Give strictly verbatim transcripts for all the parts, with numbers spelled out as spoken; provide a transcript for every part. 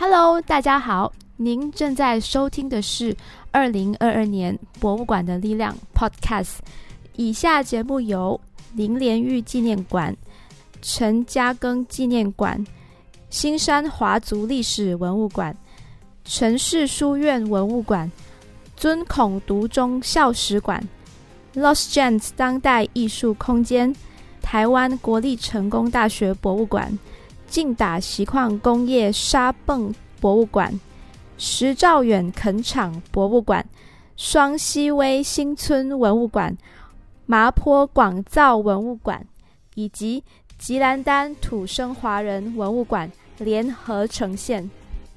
Hello， 大家好，您正在收听的是二零二二年博物馆的力量 Podcast。以下节目由林莲玉纪念馆、陈嘉庚纪念馆、新山华族历史文物馆、陈氏书院文物馆、尊孔独中校史馆、Lost Gems 当代艺术空间、台湾国立成功大学博物馆、劲打锡矿工业沙泵博物馆、石兆远垦场博物馆、双溪威新村文物馆、麻坡广造文物馆以及吉兰丹土生华人文物馆联合呈现。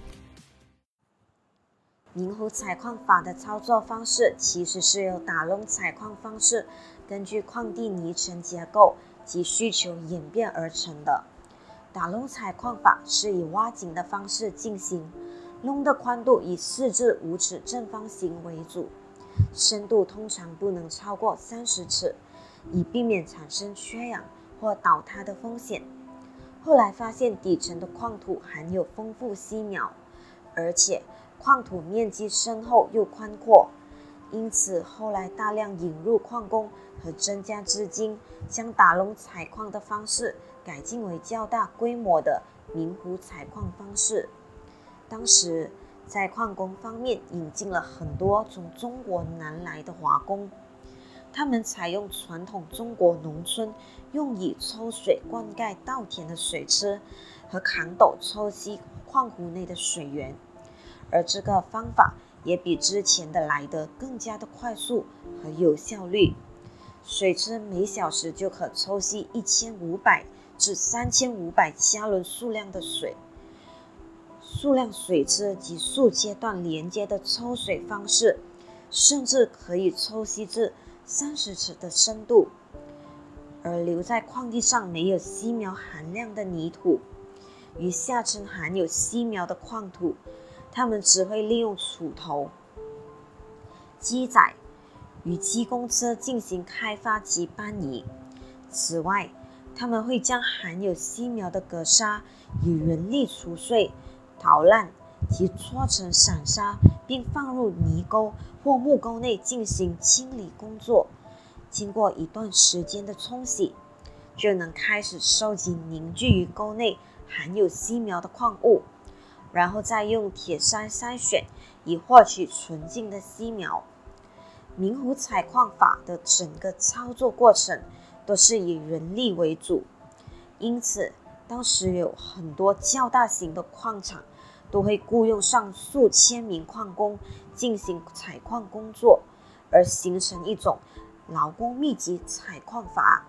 明湖采矿法的操作方式其实是由打窿采矿方式根据矿地泥层结构及需求演变而成的。打窿采矿法是以挖井的方式进行，窿的宽度以四至五尺正方形为主，深度通常不能超过三十尺，以避免产生缺氧或倒塌的风险。后来发现底层的矿土含有丰富硒苗，而且矿土面积深厚又宽阔，因此后来大量引入矿工和增加资金，将打窿采矿的方式改进为较大规模的明湖采矿方式。当时在矿工方面引进了很多从中国南来的华工，他们采用传统中国农村用以抽水灌溉稻田的水车和扛斗抽吸矿湖内的水源，而这个方法也比之前的来得更加的快速和有效率。水车每小时就可抽吸一千五百至三千五百加仑数量的水。数量水车及数阶段连接的抽水方式，甚至可以抽吸至三十尺的深度。而留在矿地上没有硒苗含量的泥土，与下层含有硒苗的矿土，他们只会利用锄头、机载与机工车进行开发及搬移。此外，他们会将含有硒苗的革沙以人力除碎、捣烂及搓成散沙，并放入泥沟或木沟内进行清理工作。经过一段时间的冲洗，就能开始收集凝聚于沟内含有硒苗的矿物，然后再用铁筛筛选，以获取纯净的硒苗。明湖采矿法的整个操作过程都是以人力为主，因此当时有很多较大型的矿场都会雇用上数千名矿工进行采矿工作，而形成一种劳工密集采矿法。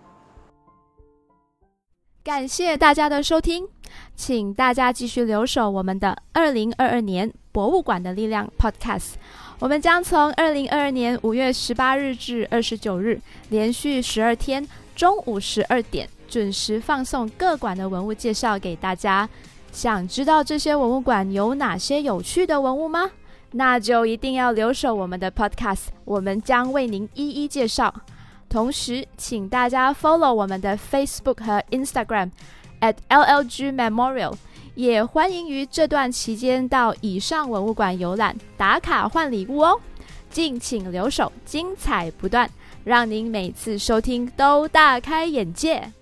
感谢大家的收听，请大家继续留守我们的二零二二年博物馆的力量 Podcast。 我们将从二零二二年五月十八日至二十九日连续十二天中午十二点准时放送各馆的文物介绍给大家。想知道这些文物馆有哪些有趣的文物吗？那就一定要留守我们的 Podcast， 我们将为您一一介绍。同时请大家 follow 我们的 Facebook 和 Instagram at L L G Memorial， 也欢迎于这段期间到以上文物馆游览打卡换礼物哦。敬请留守，精彩不断，让您每次收听都大开眼界。